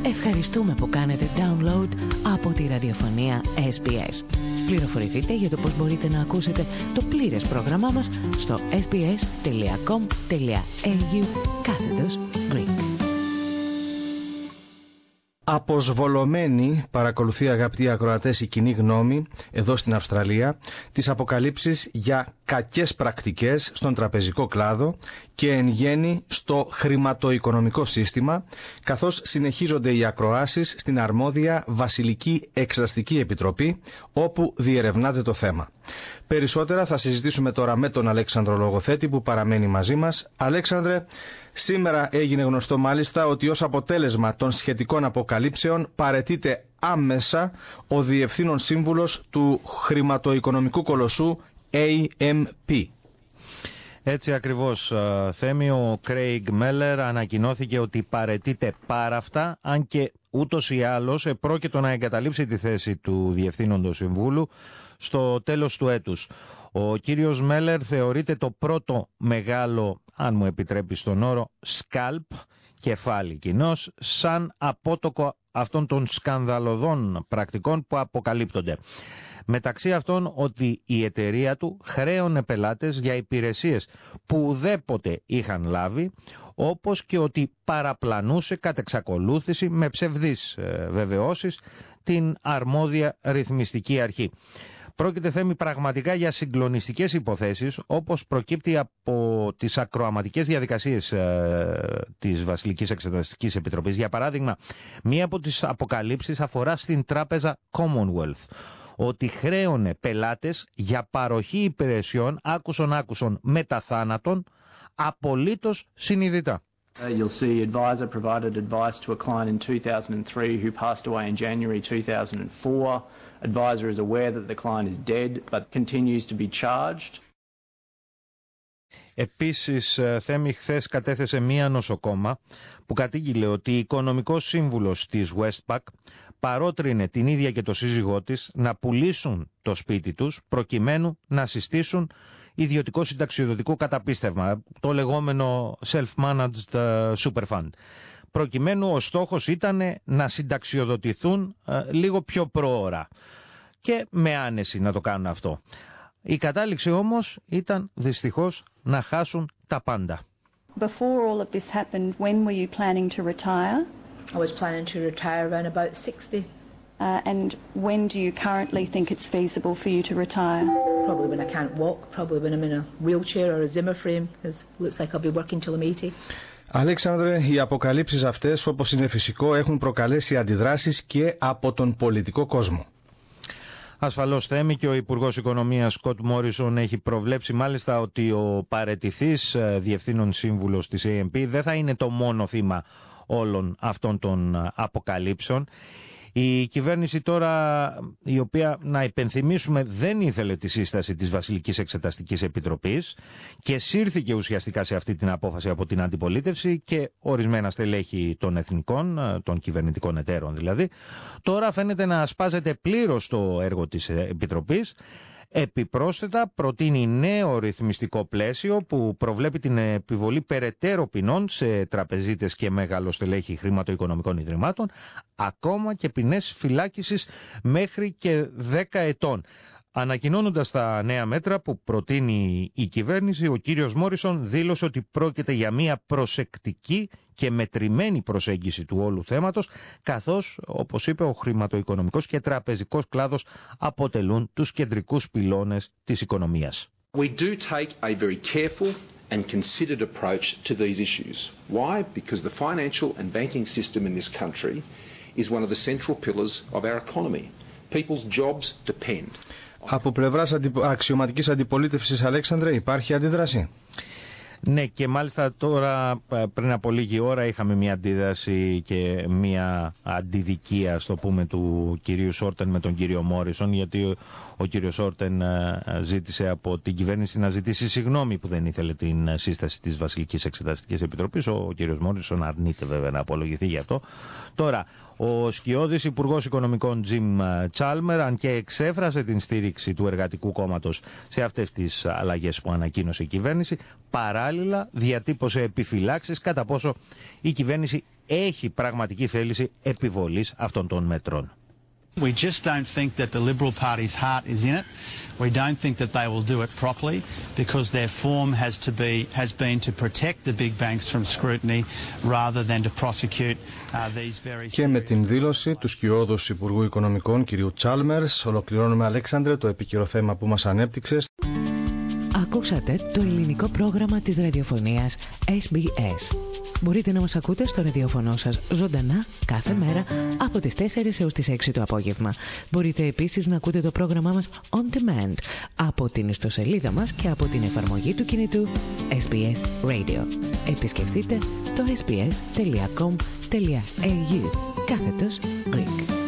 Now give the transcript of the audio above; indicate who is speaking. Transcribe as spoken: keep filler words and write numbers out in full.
Speaker 1: Ευχαριστούμε που κάνετε download από τη ραδιοφωνία ες μπι ες. Πληροφορηθείτε για το πώς μπορείτε να ακούσετε το πλήρες πρόγραμμά μας στο sbs.com.au κάθετος Greek.
Speaker 2: Αποσβολωμένη παρακολουθεί, αγαπητοί ακροατές, η κοινή γνώμη εδώ στην Αυστραλία τις αποκαλύψεις για κακές πρακτικές στον τραπεζικό κλάδο και εν γέννη στο χρηματοοικονομικό σύστημα, καθώς συνεχίζονται οι ακροάσεις στην αρμόδια Βασιλική Εξεταστική Επιτροπή, όπου διερευνάται το θέμα. Περισσότερα θα συζητήσουμε τώρα με τον Αλέξανδρο Λογοθέτη, που παραμένει μαζί μας. Αλέξανδρε, σήμερα έγινε γνωστό μάλιστα ότι ως αποτέλεσμα των σχετικών αποκαλύψεων παραιτείται άμεσα ο Διευθύνων Σύμβουλος του χρηματοοικονομικού κολοσσού έι εμ πι.
Speaker 3: Έτσι ακριβώς, Θέμη, ο Κρέιγ Μέλλερ ανακοινώθηκε ότι παραιτείται πάρα αυτά, αν και ούτως ή άλλως επρόκειτο να εγκαταλείψει τη θέση του Διευθύνοντος Συμβούλου στο τέλος του έτους. Ο κύριος Μέλλερ θεωρείται το πρώτο μεγάλο, αν μου επιτρέπεις τον όρο, σκάλπ, κεφάλι κοινώς, σαν απότοκο αυτών των σκανδαλωδών πρακτικών που αποκαλύπτονται. Μεταξύ αυτών ότι η εταιρεία του χρέωνε πελάτες για υπηρεσίες που ουδέποτε είχαν λάβει, όπως και ότι παραπλανούσε κατ' εξακολούθηση με ψευδείς ε, βεβαιώσεις την αρμόδια ρυθμιστική αρχή. Πρόκειται, Θέμη, πραγματικά για συγκλονιστικές υποθέσεις, όπως προκύπτει από τις ακροαματικές διαδικασίες ε, της Βασιλικής Εξεταστικής Επιτροπής. Για παράδειγμα, μία από τις αποκαλύψεις αφορά στην τράπεζα Commonwealth, ότι χρέωνε πελάτες για παροχή υπηρεσιών, άκουσον άκουσον, μετά θάνατον, απολύτως συνειδητά.
Speaker 4: Uh, you'll see advisor provided advice to a client in two thousand three who passed away in January two thousand four. Advisor is aware that the client is dead but continues to be charged.
Speaker 3: Επίσης, Θέμη, χθες κατέθεσε μία νοσοκόμα που κατήγγειλε ότι η οικονομικός σύμβουλος της Westpac παρότρινε την ίδια και το σύζυγό της να πουλήσουν το σπίτι τους προκειμένου να συστήσουν ιδιωτικό συνταξιοδοτικό καταπίστευμα, το λεγόμενο self-managed super fund. Προκειμένου ο στόχος ήταν να συνταξιοδοτηθούν ε, λίγο πιο πρόωρα και με άνεση να το κάνουν αυτό. Η κατάληξη όμως ήταν δυστυχώς να χάσουν τα πάντα.
Speaker 5: Before all of this happened, when were you planning to retire?
Speaker 6: I was planning to retire around about sixty.
Speaker 5: Uh, and when do you currently think it's feasible for you to retire?
Speaker 6: Probably when I can't walk, probably when I'm in a wheelchair or a Zimmer frame, because it looks like I'll be working till I'm eighty.
Speaker 2: Αλέξανδρε, οι αποκαλύψεις αυτές, όπως είναι φυσικό, έχουν προκαλέσει αντιδράσεις και από τον πολιτικό κόσμο.
Speaker 3: Ασφαλώς, Θέμη, και ο Υπουργός Οικονομίας Σκοτ Μόρισον έχει προβλέψει μάλιστα ότι ο παραιτηθής διευθύνων σύμβουλος της έι εμ πι δεν θα είναι το μόνο θύμα όλων αυτών των αποκαλύψεων. Η κυβέρνηση τώρα, η οποία, να υπενθυμίσουμε, δεν ήθελε τη σύσταση της Βασιλικής Εξεταστικής Επιτροπής και σύρθηκε ουσιαστικά σε αυτή την απόφαση από την αντιπολίτευση και ορισμένα στελέχη των εθνικών, των κυβερνητικών εταίρων δηλαδή, τώρα φαίνεται να ασπάζεται πλήρως το έργο της Επιτροπής. Επιπρόσθετα, προτείνει νέο ρυθμιστικό πλαίσιο που προβλέπει την επιβολή περαιτέρω ποινών σε τραπεζίτες και μεγαλοστελέχη χρηματοοικονομικών ιδρυμάτων, ακόμα και ποινές φυλάκισης μέχρι και δέκα ετών. Ανακοινώνοντας τα νέα μέτρα που προτείνει η κυβέρνηση, ο κύριος Μόρισον δήλωσε ότι πρόκειται για μια προσεκτική και μετρημένη προσέγγιση του όλου θέματος, καθώς, όπως είπε, ο χρηματοοικονομικός και τραπεζικός κλάδος αποτελούν τους κεντρικούς πυλώνες της οικονομίας.
Speaker 7: We do take a very careful and considered approach to these issues. Why? Because the financial and banking system in this country is one of the central pillars of our economy. People's jobs depend.
Speaker 2: Από πλευράς αντιπο... αξιωματικής αντιπολίτευσης, Αλέξανδρε, υπάρχει αντίδραση?
Speaker 3: Ναι, και μάλιστα τώρα πριν από λίγη ώρα είχαμε μια αντίδραση και μια αντιδικία, ας το πούμε, του κυρίου Σόρτεν με τον κύριο Μόρισον, γιατί ο, ο κύριος Σόρτεν ζήτησε από την κυβέρνηση να ζητήσει συγγνώμη που δεν ήθελε την σύσταση της Βασιλικής Εξεταστικής Επιτροπής. Ο, ο κύριος Μόρισον αρνείται βέβαια να απολογηθεί γι' αυτό. Τώρα, ο σκιώδης Υπουργός Οικονομικών Τζιμ Τσάλμερ, αν και εξέφρασε την στήριξη του Εργατικού Κόμματος σε αυτές τις αλλαγές που ανακοίνωσε η κυβέρνηση, παρά παράλληλα διατύπωσε επιφυλάξεις κατά πόσο η κυβέρνηση έχει πραγματική θέληση επιβολής αυτών των μέτρων.
Speaker 8: We just don't think that the Liberal Party's heart is in it. We don't think that they will do it properly because their form has to be has been to protect the big banks from scrutiny rather than to prosecute uh, these very.
Speaker 2: Και με την δήλωση του σκιώδους Υπουργού Οικονομικών κ. Τσάλμερς ολοκληρώνουμε, Αλέξανδρε, το επίκαιρο θέμα που μας ανέπτυξες.
Speaker 1: Ακούσατε το ελληνικό πρόγραμμα της ραδιοφωνίας ες μπι ες. Μπορείτε να μας ακούτε στο ραδιόφωνο σας ζωντανά κάθε μέρα από τις τέσσερις έως τις έξι το απόγευμα. Μπορείτε επίσης να ακούτε το πρόγραμμά μας on demand από την ιστοσελίδα μας και από την εφαρμογή του κινητού ες μπι ες Radio. Επισκεφτείτε το ες μπι ες τελεία κομ τελεία έι γιου κάθετος Greek.